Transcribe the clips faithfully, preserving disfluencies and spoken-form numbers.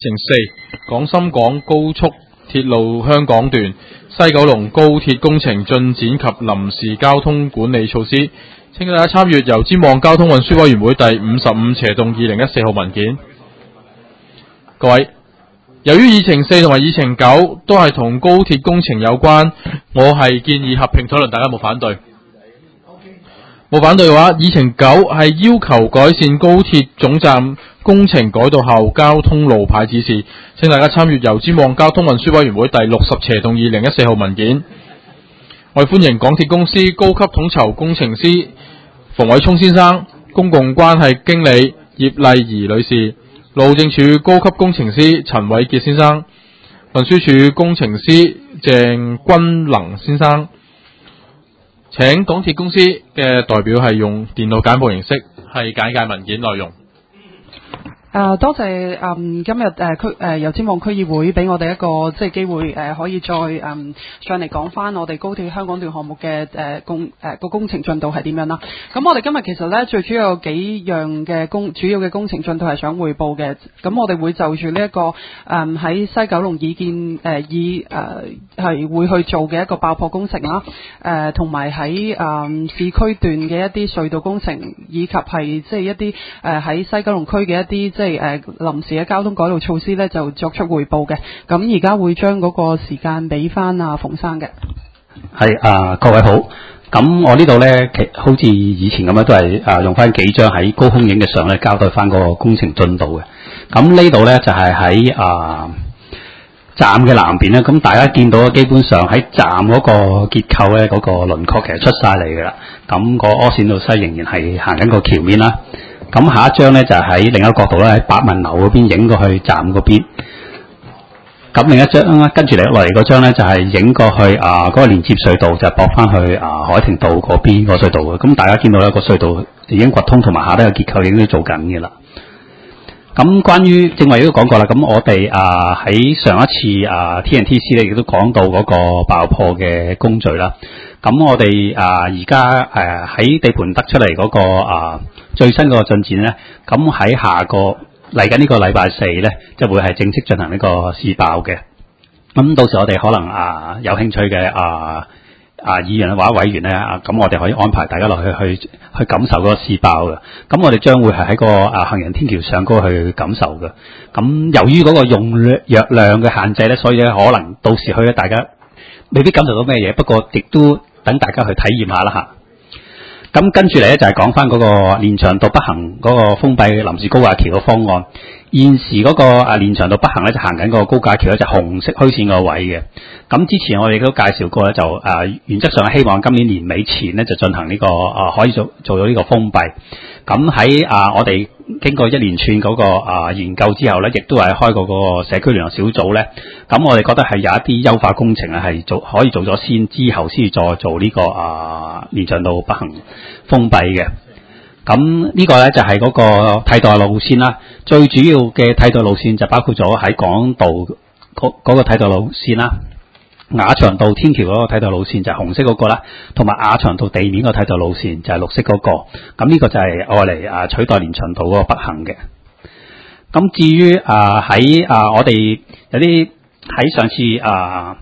程四，廣深港高速鐵路香港段西九龍高鐵工程進展及臨時交通管理措施，請大家參閱由尖旺交通運輸委員會第五十五斜動二零一四號文件。各位，由於議程四同埋議程九都係同高鐵工程有關，我係建議合併討論，大家冇反對。冇反對嘅話，議程九係要求改善高鐵總站工程改道後交通路牌指示，請大家參閱由尖旺交通運輸委員會第六十斜動二零一四號文件。我哋歡迎港鐵公司高級統籌工程師馮偉聰先生、公共關係經理葉麗儀女士、路政署高級工程師陳偉傑先生、運輸署工程師鄭君能先生。請港鐵公司嘅代表係用電腦簡報形式係簡介文件內容。 誒、uh, 多謝誒、嗯、今日誒區誒油尖旺區議會俾我哋一個即係機會誒、呃、可以再誒、嗯、上嚟講翻我哋高鐵香港段項目嘅誒工誒個工程進度係點樣啦。咁我哋今日其實咧最主要有幾樣嘅工主要嘅工程進度係想匯報嘅。咁我哋會就住呢一個誒喺、嗯、西九龍已建誒以誒係會去做嘅一個爆破工程啦。誒同埋喺誒市區段嘅一啲隧道工程，以及係即係一啲誒喺西九龍區嘅一啲即係即係誒臨時嘅交通改道措施咧，就作出匯報嘅。咁而家會將嗰個時間俾翻阿馮生嘅。 係啊，各位好。咁我呢度咧，其好似以前咁樣，都係啊用翻幾張喺高空影嘅相咧，交代翻個工程進度嘅。咁呢度咧就係喺啊站嘅南邊咧。咁大家見到基本上喺站嗰個結構咧，嗰、嗰個輪廓其實出晒嚟㗎啦。咁個柯線路西仍然係行緊個橋面啦。咁下一張咧就喺、是、另一個角度咧，喺百文樓嗰邊影過去站嗰邊。咁另一張咧，跟住嚟落嚟嗰張咧就係、是、影過去啊嗰、那個連接隧道，就駁翻去啊海庭道嗰邊個隧道嘅。咁大家見到咧個隧道已經掘通，同埋下底嘅結構已經都做緊嘅啦。咁關於正話亦都講過啦，咁我哋啊喺上一次啊 T N T C 咧亦都講到嗰個爆破嘅工序啦。咁我哋啊而家誒喺地盤得出嚟嗰、那個啊最新嗰個進展咧，咁喺下個嚟緊呢個禮拜四咧，就會係正式進行呢個試爆嘅。咁到時我哋可能啊有興趣嘅啊啊議員或者委員咧，咁我哋可以安排大家落去去去感受嗰個試爆嘅。咁我哋將會係喺個啊行人天橋上高去感受嘅。咁由於嗰個用藥量嘅限制咧，所以咧可能到時去咧大家未必感受到咩嘢，不過亦都等大家去體驗下啦嚇。咁跟住嚟咧就係講翻嗰個連翔道北行嗰個封閉臨時高架橋嘅方案。現時嗰個啊連翔道北行咧就行緊個高架橋咧就紅色虛線個位嘅。咁之前我哋都介紹過咧，就誒、啊、原則上希望今年年尾前咧就進行呢、這個啊可以做做到呢個封閉。咁喺啊我哋經過一連串嗰、那個啊研究之後咧，亦都係開過個社區聯絡小組咧。咁我哋覺得係有一啲優化工程啊係做可以做咗先，之後先至再做呢、這個啊連翔道北行封閉嘅。咁呢個咧就係嗰個替代路線啦。最主要嘅替代路線就包括咗喺港島嗰嗰個替代路線啦，亞長道天橋嗰個替代路線就係紅色嗰個啦，同埋亞長道地面個替代路線就係綠色嗰個。咁呢個就係愛嚟啊取代連翔道嗰個北行嘅。咁至於啊喺啊我哋有啲喺上次啊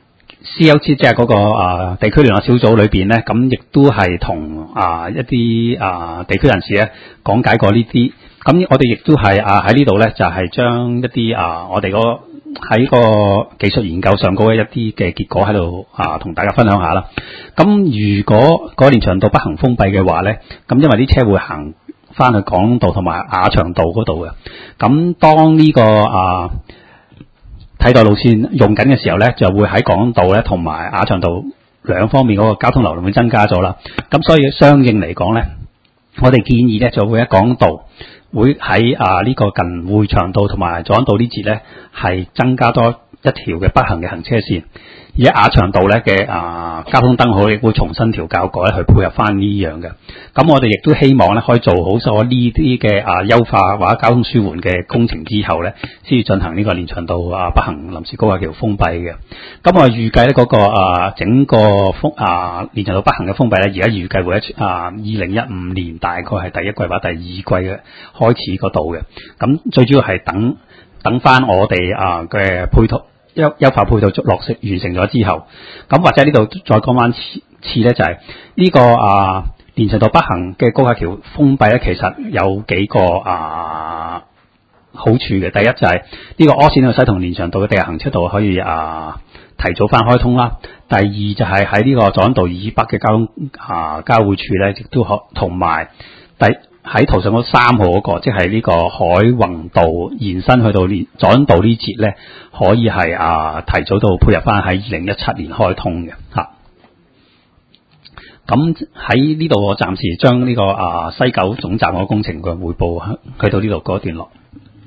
C L T 即係嗰個啊地區聯絡小組裏邊咧，咁亦都係同啊一啲啊地區人士咧講解過呢啲。咁我哋亦都係啊喺呢度咧，就係將一啲啊我哋嗰喺個技術研究上嗰一啲嘅結果喺度啊同大家分享下啦。咁如果嗰連翔道北行封閉嘅話咧，咁因為啲車會行翻去港島同埋亞長道嗰度嘅。咁當呢個啊替代路線用緊嘅時候咧，就會喺港島咧同埋亞長道兩方面嗰個交通流量會增加咗啦。咁所以相應嚟講咧，我哋建議咧就會喺港島會喺啊呢、這個近匯長道同埋佐敦道呢節咧係增加多一條嘅北行嘅行車線，而喺亞長道咧嘅啊交通燈號亦會重新調校改去配合翻呢樣嘅。咁我哋亦都希望咧可以做好咗呢啲嘅啊優化或者交通舒緩嘅工程之後咧，先至進行呢個連翔道啊北行臨時高架橋封閉嘅。咁我預計咧嗰個啊整個封啊連翔道北行嘅封閉咧，而家預計會喺啊二零一五年大概係第一季或第二季嘅開始嗰度嘅。咁最主要係等。 等翻我哋啊嘅配套優優化配套落實完成咗之後，咁或者呢度再講翻次次咧，就係、是、呢、這個啊連翔道北行嘅高架橋封閉咧，其實有幾個啊好處嘅。第一就係呢個柯士甸道西同連翔道嘅地下行車道可以啊提早翻開通啦。第二就係喺呢個佐敦道以北嘅交通啊交匯處咧，亦都可同埋第喺圖上嗰三號嗰、那個，即係呢個海泓道延伸去到連佐敦道呢節咧，可以係啊提早到配合翻喺二零一七年開通嘅嚇。咁喺呢度我暫時將呢、這個啊西九總站嘅工程嘅匯報去到呢度嗰段落。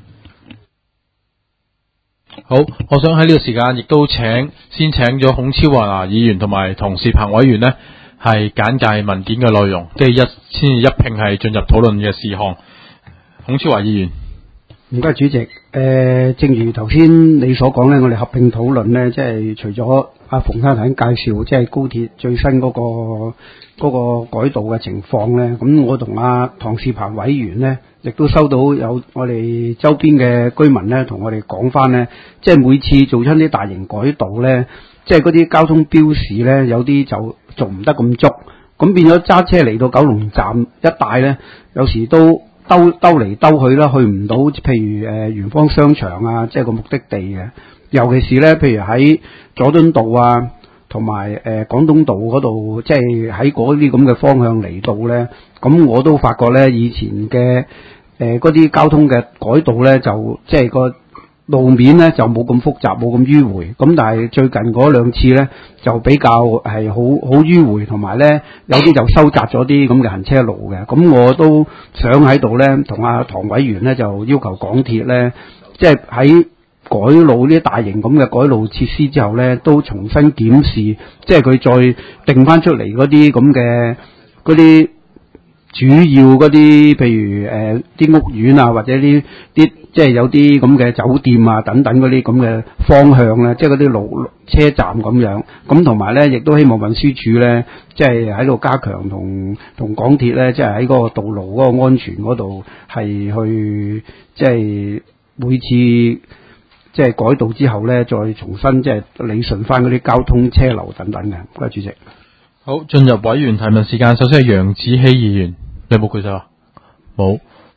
好，我想喺呢個時間亦都請先請咗孔超華議員同埋同事彭委員呢係簡介文件嘅內容，跟住一先至一併係進入討論嘅事項。孔超華議員， 唔該主席。誒、呃，正如頭先你所講咧，我哋合併討論咧，即係除咗阿馮生頭先介紹，即係高鐵最新嗰、那個嗰、那個改道嘅情況咧，咁我同阿唐士彭委員咧，亦都收到有我哋周邊嘅居民咧，同我哋講翻咧，即係每次做出啲大型改道咧，即係嗰啲交通標示咧，有啲就做唔得咁足，咁變咗揸車嚟到九龍站一帶咧，有時都兜兜嚟兜去啦，去唔到，譬如誒圓方商場啊，即係個目的地嘅。尤其是咧，譬如喺佐敦道啊，同埋誒廣東道嗰度，即係喺嗰啲咁嘅方向嚟到咧，咁我都發覺咧，以前嘅誒嗰啲交通嘅改道咧，就即係個路面咧就冇咁複雜，冇咁迂迴。咁但係最近嗰兩次咧，就比較係好好迂迴，同埋咧有啲就收窄咗啲咁嘅行車路嘅。咁我都想喺度咧，同阿唐委員咧就要求港鐵咧，即係喺改路呢啲大型咁嘅改路設施之後咧，都重新檢視，即係佢再定翻出嚟嗰啲咁嘅嗰啲主要嗰啲，譬如誒啲、呃、屋苑啊，或者啲啲即係有啲咁嘅酒店啊等等嗰啲咁嘅方向咧，即係嗰啲路車站咁樣。咁同埋咧，亦都希望運輸署咧，即係喺度加強同同港鐵咧，即係喺嗰個道路嗰個安全嗰度係去即係每次。即係改道之後咧，再重新即係理順翻嗰啲交通車流等等嘅。唔該，主席。 好，進入委員提問時間。首先係楊子希議員，你有冇舉手啊？冇。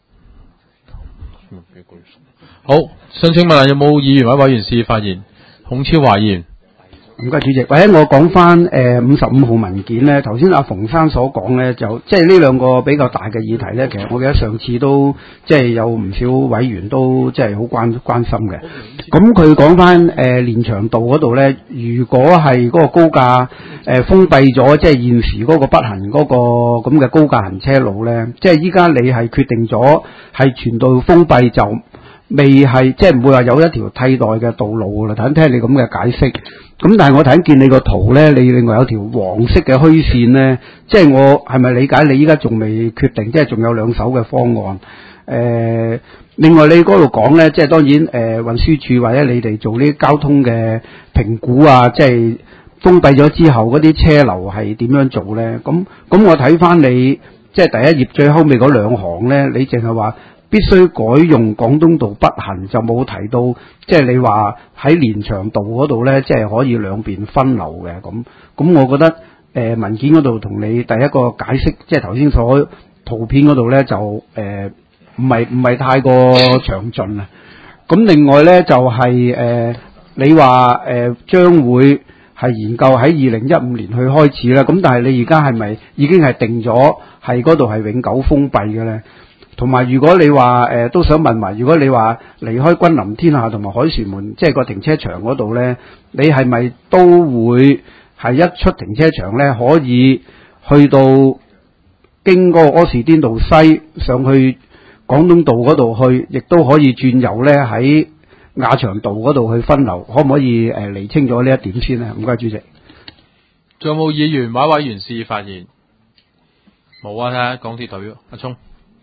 好，想請問有冇議員或者委員示意發言？孔超華議員。 唔該，主席。或者我講翻誒五十五號文件咧，頭先阿馮生所講咧，就即係呢兩個比較大嘅議題咧，其實我記得上次都即係有唔少委員都即係好關關心嘅。咁佢講翻誒連翔道嗰度咧，如果係嗰個高架誒、呃、封閉咗，即係現時嗰個北行嗰個咁嘅高架行車路咧，即係依家你係決定咗係全道封閉，就未係即係唔會話有一條替代嘅道路啦。睇聽你咁嘅解釋。咁但係我睇見你個圖咧，你另外有條黃色嘅虛線咧，即係我係咪理解你依家仲未決定，即係仲有兩手嘅方案？誒、呃，另外你嗰度講咧，即係當然誒、呃、運輸署或者你哋做呢啲交通嘅評估啊，即係封閉咗之後嗰啲車流係點樣做咧？咁咁我睇翻你即係第一頁最後尾嗰兩行咧，你淨係話必須改用廣東道北行，就冇提到，即係你話喺連翔道嗰度咧，即係可以兩邊分流嘅。咁咁，我覺得誒、呃、文件嗰度同你第一個解釋，即係頭先所圖片嗰度咧，就誒唔係唔係太過詳盡啊。咁另外咧就係、是、誒、呃、你話誒、呃、將會係研究喺二零一五年去開始啦。咁但係你而家係咪已經係定咗係嗰度係永久封閉嘅咧？同埋，如果你話誒、呃、都想問埋，如果你話離開君臨天下同埋凱旋門，即係個停車場嗰度咧，你係咪都會係一出停車場咧，可以去到經嗰個柯士甸道西上去廣東道嗰度去，亦都可以轉右咧喺亞長道嗰度去分流，可唔可以誒釐清咗呢一點先咧？唔該，主席。 仲有冇議員或者委員示意發言？冇啊，睇下港鐵代表阿聰。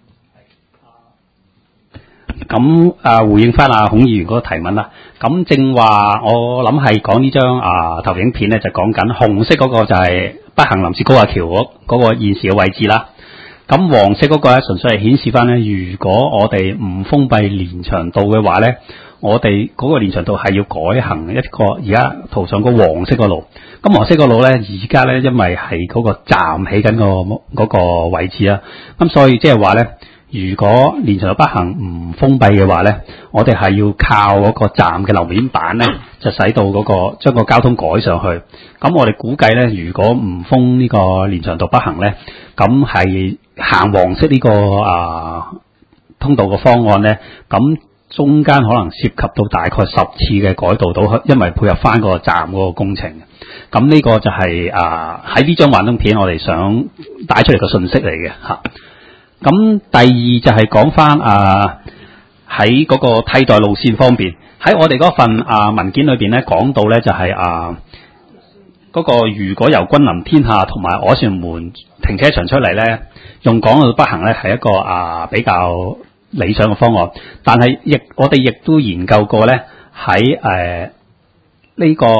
咁啊，回應翻阿孔議員嗰個提問啦。咁正話，我諗係講呢張啊投影片咧，就講緊紅色嗰個就係北行臨時高架橋嗰嗰個現時嘅位置啦。咁黃色嗰個咧，純粹係顯示翻咧，如果我哋唔封閉連翔道嘅話咧， 我哋嗰個連翔道係要改行一個而家圖上個黃色個路。咁黃色個路咧，而家咧因為係嗰個站起緊個嗰個位置啦，咁所以即係話咧，如果連翔道北行唔封閉嘅話咧，我哋係要靠嗰個站嘅樓面板咧，就使到嗰個將個交通改上去。咁我哋估計咧，如果唔封呢個連翔道北行咧，咁係行黃色呢個啊通道嘅方案咧，咁中間可能涉及到大概十次嘅改道到，因為配合翻個站嗰個工程。咁呢個就係啊喺呢張幻燈片我哋想帶出嚟嘅信息嚟嘅嚇。咁第二就係講翻啊喺嗰個替代路線方面，喺我哋嗰份啊文件裏邊咧講到咧就係啊嗰個如果由君臨天下同埋凱旋門停車場出嚟咧，用港島北行咧係一個啊比較理想嘅方案，但係亦我哋亦都研究過咧喺誒呢個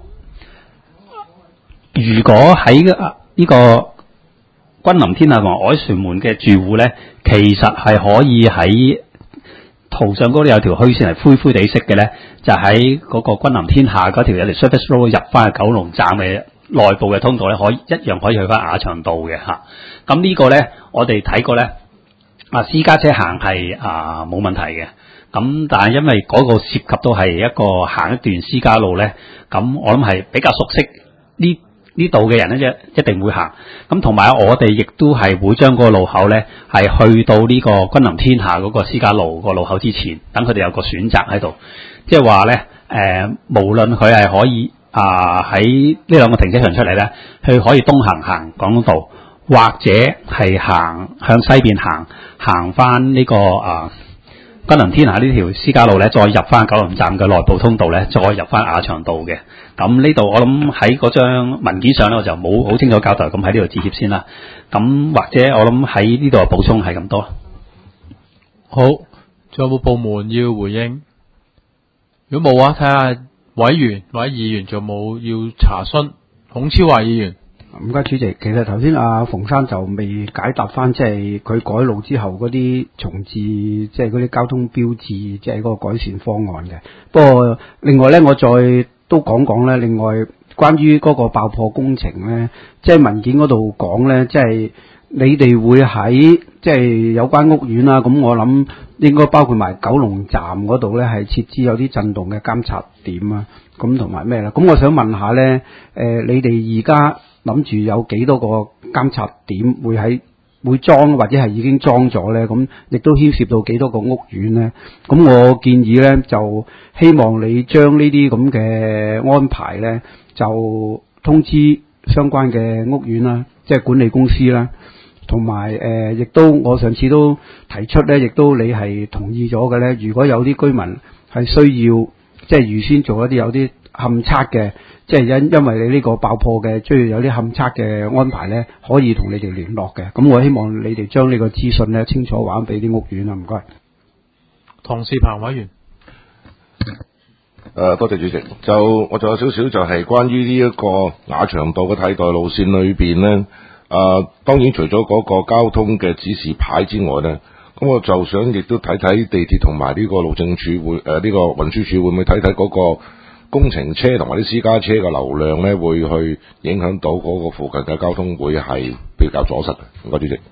如果喺呢個君臨天下同埋凱旋門嘅住戶咧，其實係可以喺圖上嗰度有條虛線係灰灰地色嘅咧，就喺嗰個君臨天下嗰條有條 surface road 入翻去九龍站嘅內部嘅通道咧，可以一樣可以去翻亞長道嘅嚇。咁呢個咧，我哋睇過咧，啊私家車行係啊冇問題嘅。咁但係因為嗰個涉及到係一個行一段私家路咧，咁我諗係比較熟悉呢呢度嘅人咧，一一定會行。咁同埋我哋亦都係會將嗰個路口咧係去到呢個君臨天下嗰個私家路個路口之前，等佢哋有個選擇喺度。即係話咧，誒無論佢係可以啊喺呢兩個停車場出嚟咧，佢可以東行行廣東道，或者係行向西邊行行翻呢個啊君臨天下呢條私家路咧，再入翻九龍站嘅內部通道咧，再入翻亞長道嘅。咁呢度我諗喺嗰張文件上咧，我就冇好清楚交代，咁喺呢度致歉先啦。咁或者我諗喺呢度嘅補充係咁多。 好，仲有冇部門要回應？如果冇啊，睇下委員或者議員仲有冇要查詢。孔超華議員。 唔該，主席。其實頭先阿馮生就未解答翻，即係佢改路之後嗰啲重置，即係嗰啲交通標誌，即係嗰個改善方案嘅。不過另外咧，我再都講講咧，另外關於嗰個爆破工程咧，即係文件嗰度講咧，即係你哋會喺即係有關屋苑啦，咁我諗應該包括埋九龍站嗰度咧，係設置有啲震動嘅監察點啊，咁同埋咩啦？咁我想問下咧，誒、呃，你哋而家諗住有幾多個監察點會喺會裝或者係已經裝咗咧？咁亦都牽涉到幾多個屋苑咧？咁我建議咧，就希望你將呢啲咁嘅安排咧，就通知相關嘅屋苑啦，即係管理公司啦，同埋誒，亦都我上次都提出咧，亦都你係同意咗嘅咧。如果有啲居民係需要即係預先做一啲有啲勘測嘅。即係因因為你呢個爆破嘅，需要有啲勘測嘅安排咧，可以同你哋聯絡嘅。咁我希望你哋將呢個資訊咧清楚話俾啲屋苑啊，唔該。 唐仕鵬委員。 誒、呃，多謝主席。就我仲有少少就係關於呢一個亞長道嘅替代路線裏邊咧，誒、呃，當然除咗嗰個交通嘅指示牌之外咧，咁我就想亦都睇睇地鐵同埋呢個路政署會誒呢、呃這個運輸署會唔會睇睇嗰個工程車同埋啲私家車嘅流量咧，會去影響到嗰個附近嘅交通，會係比較阻塞嘅。唔該，主席。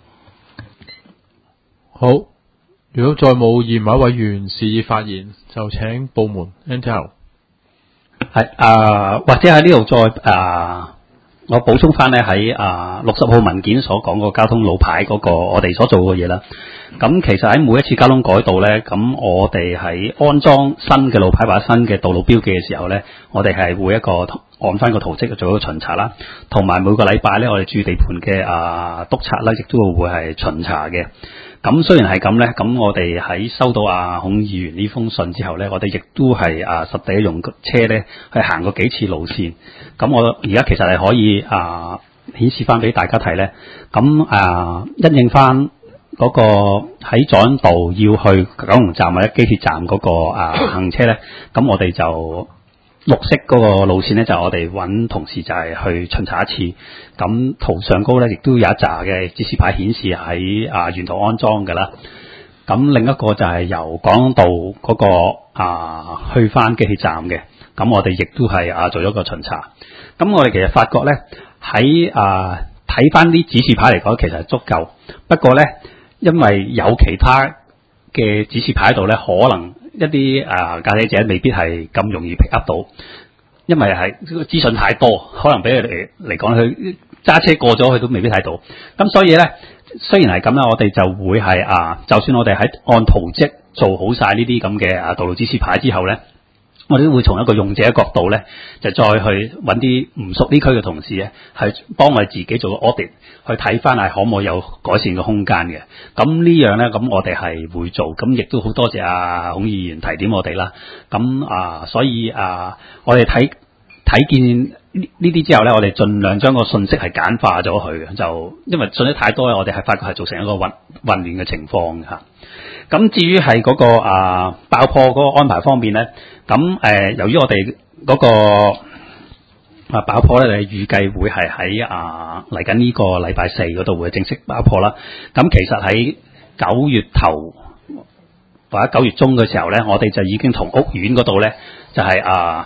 好，如果再冇議員或者委員示意發言，就請部門 Intel。 係啊，或者喺呢度再啊，我補充翻咧喺啊六十號文件所講個交通路牌嗰個我哋所做嘅嘢啦。咁其實喺每一次交通改道咧，咁我哋喺安裝新嘅路牌或者新嘅道路標記嘅時候咧，我哋係會一個按翻個圖則做一個巡查啦，同埋每個禮拜咧，我哋駐地盤嘅啊督察啦，亦都會係巡查嘅。咁雖然係咁咧，咁我哋喺收到阿孔議員呢封信之後咧，我哋亦都係啊實地用車咧去行過幾次路線。咁我而家其實係可以啊顯示翻俾大家睇咧。咁啊因應翻嗰個喺佐敦道要去九龍站或者機鐵站嗰個啊行車咧，咁我哋就綠色嗰個路線咧，就我哋揾同事就係去巡查一次。咁圖上高咧，亦都有一紮嘅指示牌顯示喺啊沿途安裝㗎啦。 咁另一個就係由港島道嗰、那個啊去翻機器站嘅，咁我哋亦都係啊做咗個巡查。咁我哋其實發覺咧喺啊睇翻啲指示牌嚟講，其實係足夠。不過咧，因為有其他嘅指示牌喺度咧，可能一啲啊駕駛者未必係咁容易 pick up 到，因為係資訊太多，可能俾佢哋嚟講，佢揸車過咗，佢都未必睇到。咁所以咧，雖然係咁啦，我哋就會係啊，就算我哋喺按圖則做好晒呢啲咁嘅啊道路指示牌之後咧，我哋都會從一個用者嘅角度咧，就再去揾啲唔熟呢區嘅同事咧，係幫我哋自己做個 audit，去睇翻係可唔可以有改善嘅空間嘅。咁呢樣咧，咁我哋係會做，咁亦都好多謝阿孔議員提點我哋啦。咁啊，所以啊，我哋睇睇見呢呢啲之後咧，我哋盡量將個信息係簡化咗佢嘅，就因為信息太多咧，我哋係發覺係造成一個混混亂嘅情況嚇。咁至於係嗰個啊爆破嗰個安排方面咧，咁誒、呃、由於我哋嗰個啊爆破咧，你預計會係喺啊嚟緊呢個禮拜四嗰度會正式爆破啦。咁其實喺九月頭或者九月中嘅時候咧，我哋就已經同屋苑嗰度咧就係、是、啊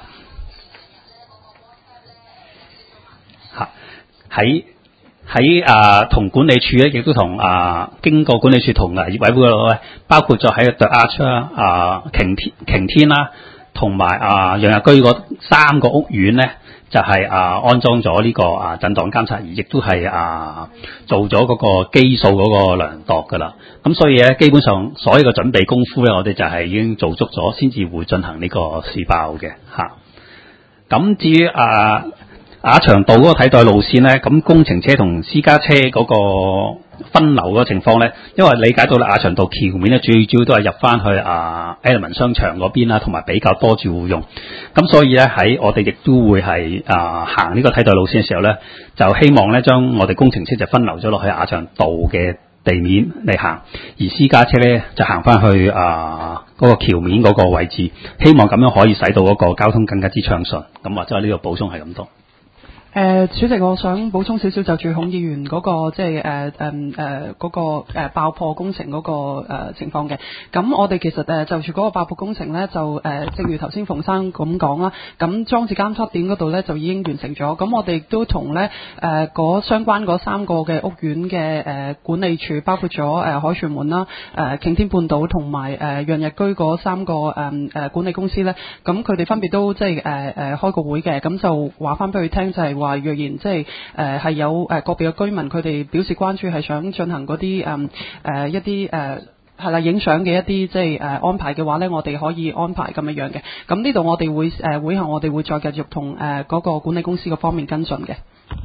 嚇喺。喺啊，同管理處咧，亦都同啊，經過管理處同啊業委會嗰度咧，包括咗喺 The Arch 啦、啊擎天擎天啦，同埋啊洋日居嗰三個屋苑咧，就係、是、啊安裝咗呢個啊震盪監察儀，亦都係啊做咗嗰個基數嗰個量度噶啦。咁所以咧，基本上所有嘅準備功夫咧，我哋就係已經做足咗，先至會進行呢個試爆嘅嚇。咁、啊、至於啊〜亞長道嗰個替代路線咧，咁工程車同私家車嗰個分流嗰個情況咧，因為理解到啦，亞長道橋面咧，最主要都係入翻去啊 Element 商場嗰邊啦，同埋比較多住戶用。咁所以咧，喺我哋亦都會係啊行呢個替代路線嘅時候咧，就希望咧將我哋工程車就分流咗落去亞長道嘅地面嚟行，而私家車咧就行翻去啊嗰、那個橋面嗰個位置，希望咁樣可以使到嗰個交通更加之暢順。咁或者呢個補充係咁多。 誒、呃，主席，我想補充少少就住孔議員嗰、那個即係誒誒誒嗰個、呃、爆破工程嗰、那個、呃、情況嘅。咁我哋其實誒、呃、就住嗰個爆破工程咧，就誒、呃、正如頭先馮生咁講啦。咁裝置監測點嗰度咧就已經完成咗。咁我哋亦都同咧誒嗰相關嗰三個嘅屋苑嘅誒、呃、管理處，包括咗誒、呃、海泉門啦、誒擎天半島同埋誒洋日居嗰三個誒誒、呃、管理公司咧，咁佢哋分別都即係誒誒開個會嘅，咁就話翻俾佢聽就係、是、話。話若然即係誒係有誒個別嘅居民佢哋表示關注係想進行嗰啲誒誒一啲誒係啦影相嘅一啲即係誒安排嘅話咧，我哋可以安排咁樣樣嘅。咁呢度我哋會誒、呃、會後我哋會再繼續同誒嗰個管理公司嗰方面跟進嘅。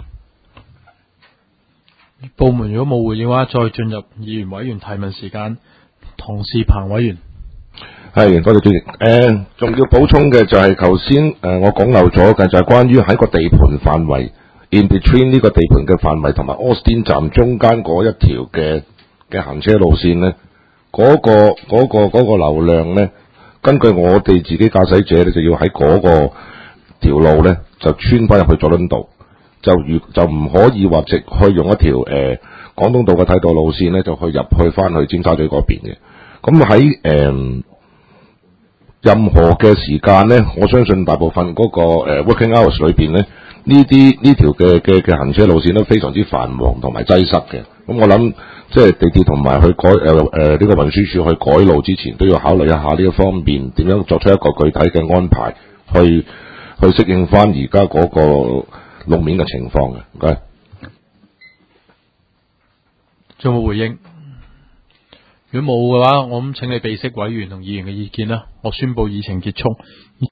部門如果冇回應嘅話，再進入議員委員提問時間。唐仕鵬委員。 係，多謝主席。誒、呃，仲要補充嘅就係頭先誒我講漏咗嘅，就係、是、關於喺個地盤範圍 in between 呢個地盤嘅範圍同埋 Austin 站中間嗰一條嘅嘅行車路線咧，嗰、那個嗰、那個嗰、那個流量咧，根據我哋自己駕駛者咧，就要喺嗰個條路咧就穿翻入去佐敦道，就如就唔可以話直去用一條誒、呃、廣東道嘅替代路線咧，就去入去翻去尖沙咀嗰邊嘅。咁喺誒任何嘅時間咧，我相信大部分嗰、那個、呃、working hours 裏邊咧，呢啲呢條嘅嘅嘅行車路線都非常之繁忙同埋擠塞嘅。咁我諗即係地鐵同埋去改誒誒呢個運輸署去改路之前，都要考慮一下呢一方面點樣作出一個具體嘅安排，去去適應翻而家嗰個路面嘅情況嘅。唔該。 仲有冇回應？如果冇嘅話，我諗請你備悉委員同議員嘅意見啦。我宣布議程結束。